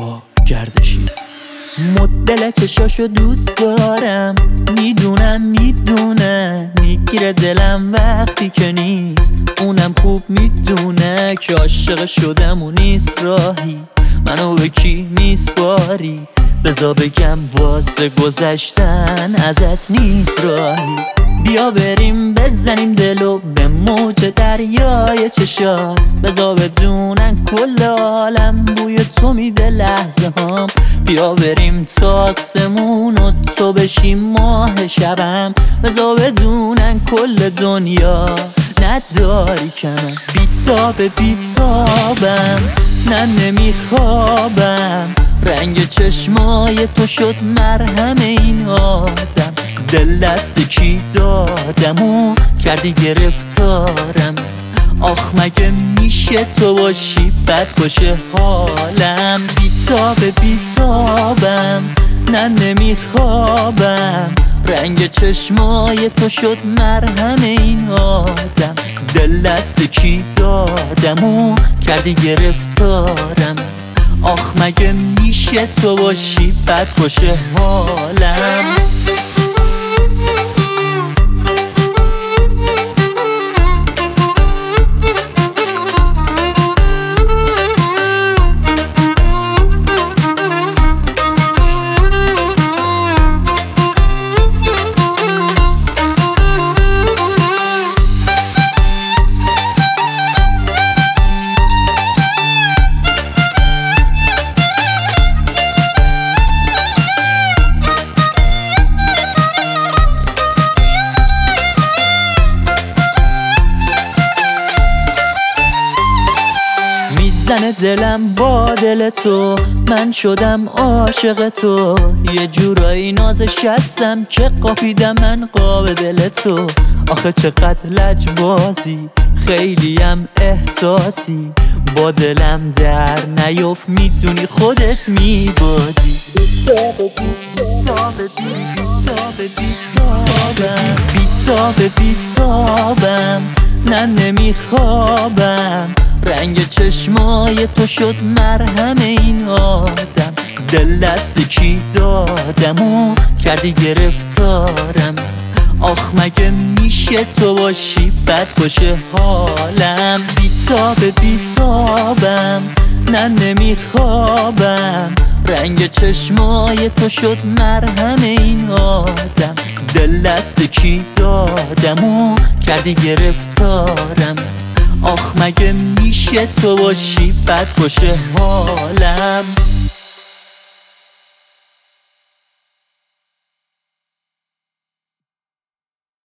هوا گردشی. مدل چشاشو دوست دارم، میدونم میگیره دلم وقتی که نیست. اونم خوب میدونه که عاشق شدم و نیست راهی منو به کی میسپاری. بذار بگم واسه گذشتن ازت نیست راهی. بیا بریم بزنیم دلو به موج دریای چشات. بذار بدونن کل عالم بوی تو میده لحظه هام. بیا بریم تا آسمون و تو بشی ماه شبم. بذار بدونن کل دنیا نداری کمم. بیتابم نه نمیخوابم. رنگ چشمای تو شد مرهم این آدم. دل دست کی دادم و کردی گرفتارم. آخ مگه میشه تو باشی بد باشه حالم. بیتابم نه نمیخوابم. رنگ چشمای تو شد مرهم این آدم. دل دست کی دادم و کردی گرفتارم. آخ مگه میشه تو باشی بد باشه حالم. زن دلم با دل تو، من شدم عاشق تو. یه جورایی نازش هستم که قاپیدم من قاب دل تو. آخه چقدر لجبازی، خیلیم احساسی. با دلم در نیفت میدونی خودت میبازی. بیتابم نه نمیخوابم. رنگ چشمای تو شد مرهم این آدم. دل دست کی دادم و کردی گرفتارم. آخ مگه میشه تو باشی بد باشه حالم. بیتابم نه نمیخوابم. رنگ چشمای تو شد مرهم این آدم. دل دست کی دادم و کردی گرفتارم. آخ مگه میشه تو باشی بد باشه حالم.